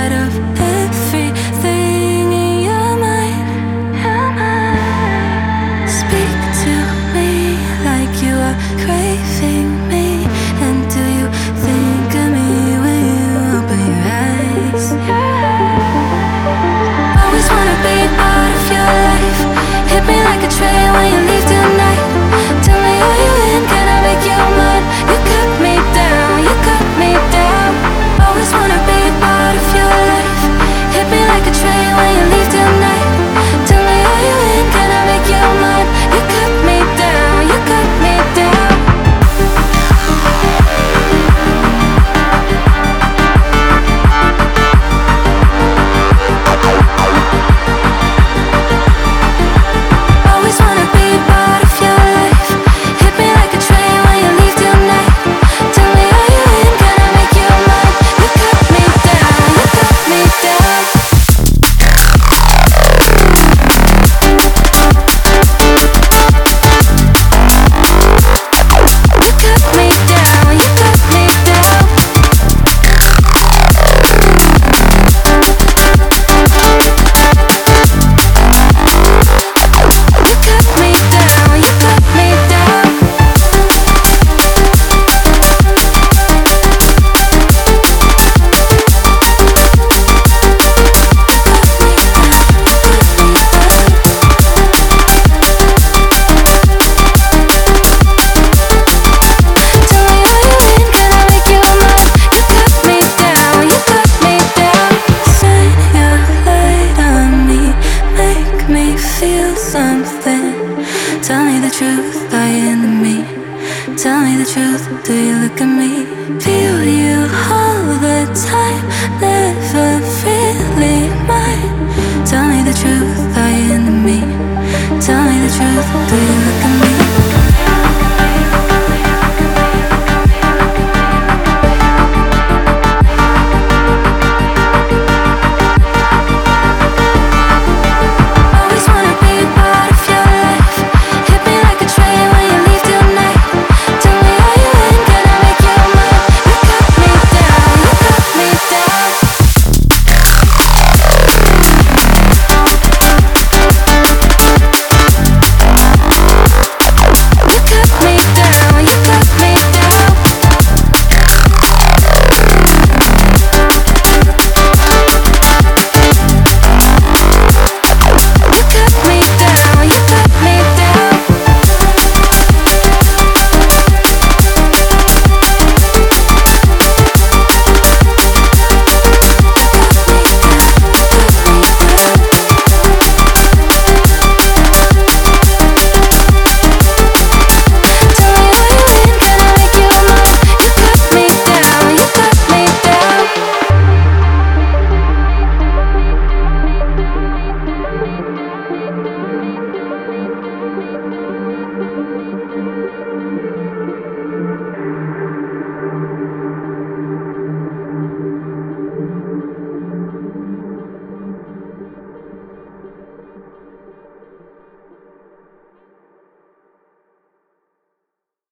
inside of everything in your mind. Speak to me like you are craving me. And do you think of me when you open your eyes? Always wanna be part of your life. Hit me like a train when you leave tonight. Tell me, are you in? Can I make you mine? You cut me down, you cut me down. Always wanna be part of your life. Hit me like a train when you leave tonight. Tell me, are you in? Can I make you mine? You cut me down, you cut me down. Always wanna be part of your life. Hit me like a train when you leave tonight. Tell me, are you in? Can I make you mine? You cut me down, you cut me down. You cut me down, you cut me down. You cut me down, you cut me down. Tell me, are you in? Can I make you mine? You cut me down, you cut me down. Shine your light on me, make me feel something. Tell me the truth, are you into me? Tell me the truth, do you look at me? Feel you all the time, never really mine. Tell me the truth, are you into me? Tell me the truth, do you look